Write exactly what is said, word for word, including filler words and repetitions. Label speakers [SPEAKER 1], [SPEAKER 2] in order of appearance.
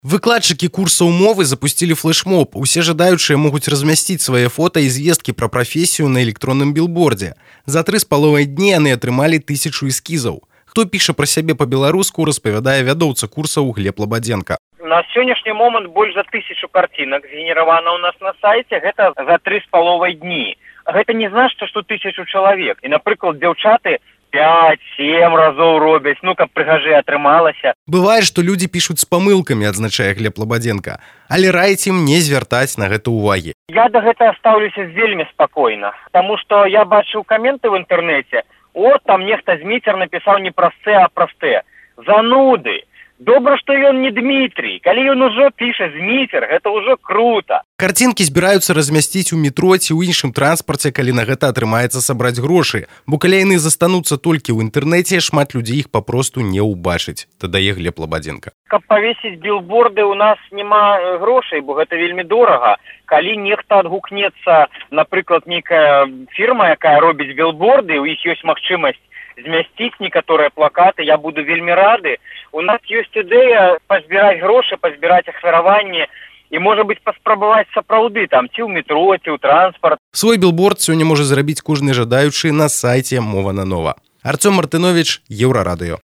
[SPEAKER 1] Выкладчыкі курсаў мовы запусцілі флэшмоб. Усе жадаючыя могуць размясціць свае фота і звесткі пра прафесію на электронным білбордзе. За тры з паловай дні яны атрымалі тысячу эскізаў. Хто піша пра сябе па-беларуску, распавядае вядоўца курсаў Глеб Лабадзенка.
[SPEAKER 2] На сённяшні момант больш за тысячу карцінак згенеравана ў нас на сайце, гэта за тры з паловай дні. Гэта не значыць, што тысячу чалавек. І, напрыклад, дзяўчаты пяць-сем разоў робяць, ну, каб прыгажэй атрымалася.
[SPEAKER 1] Бывае, што людзі пішуць з памылкамі, адзначае Глеб Лабадзенка, але раіць ім не звяртаць на гэта ўвагі.
[SPEAKER 2] Я да гэтага стаўлюся вельмі спакойна, таму што я бачыў каменты ў інтэрнэце, от там нехта Зміцер напісаў не праз Ц, а праз Т. Зануды! Добра, што ён не Дмітрий. Калі ён ужо піша Зміцер, гэта ўжо круто.
[SPEAKER 1] Карцінкі збіраюцца размясціць у метро ці ў іншым транспарце, калі на гэта атрымаецца сабраць грошы. Бо калі яны застануцца толькі ў інтэрнэце, шмат людзей іх папросту не ўбачыць, дадае Глеб Лабадзенка.
[SPEAKER 2] Каб павесіць білборды, у нас няма грошай, бо гэта вельмі дорага. Калі нехта адгукнецца, напрыклад, нейкая фірма, якая робіць білборды, у іх ёсць магчымасць змясціць некаторыя плакаты, я буду вельмі рады. У нас ёсць ідэя пазбіраць грошы, пазбіраць ахвяраванні і, можа быць, паспрабаваць сапраўды там, ці ў метро, ці ў транспарт.
[SPEAKER 1] Свой білборд сёння можа зрабіць кожны жадаючы на сайце Мова на Нова. Артём Мартынович, Еўрарадыё.